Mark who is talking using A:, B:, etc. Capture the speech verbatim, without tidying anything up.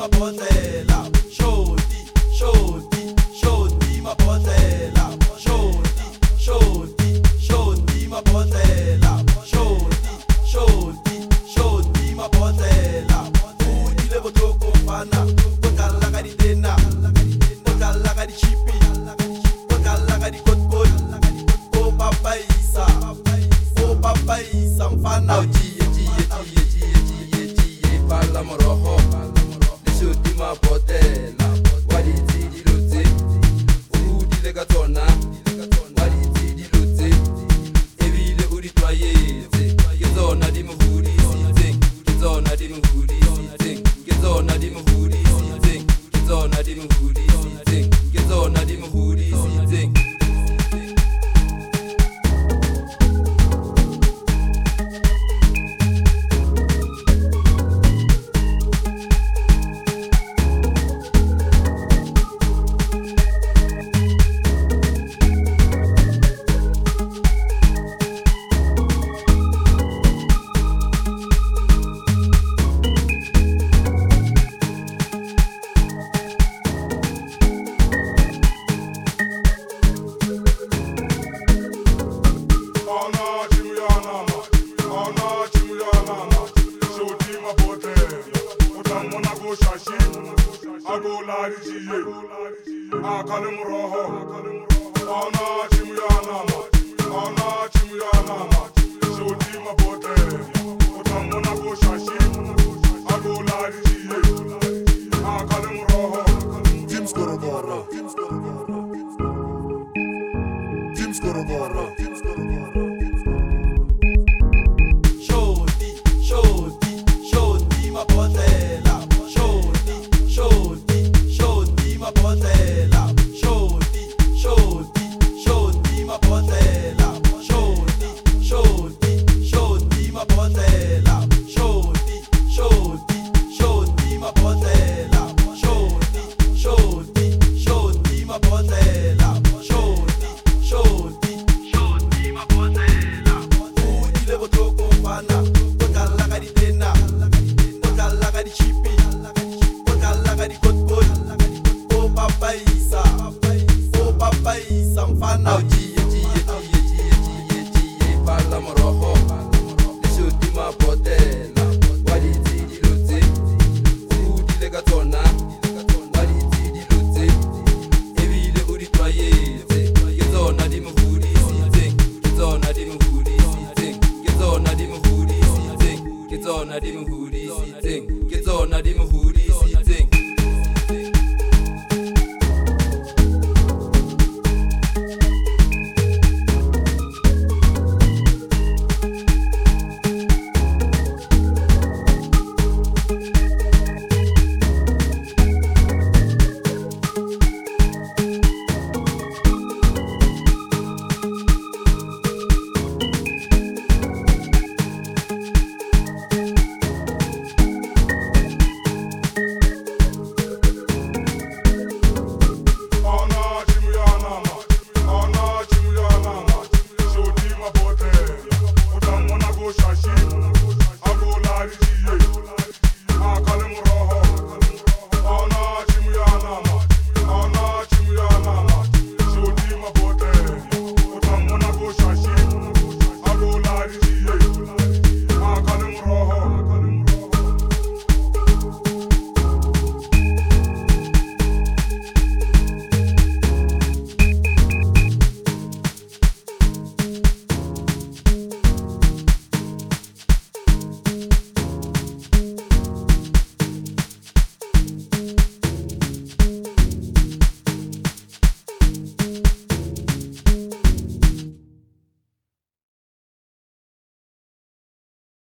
A: mabotela, shoti, shoti, shoti mabotela, shoti, shoti, shoti mabotela, shoti, shoti, shoti mabotela. Udi le botoko fana, botala ka di dena, botala ka di chipi, botala ka di kotkot, o papa isa, o papa isa mfana ujiye jiye jiye jiye jiye jiye pala moroho. Shoti mabotela, waliti di luti, udi le gatona, waliti di luti, evile udi toyete, gezona di muhuri sitting, gezona di muhuri sitting, gezona di muhuri sitting, gezona di muhuri sitting, gezona di muhuri sitting. Gezona di muhuri sitting, gezona di muhuri sitting.
B: I go lie to you.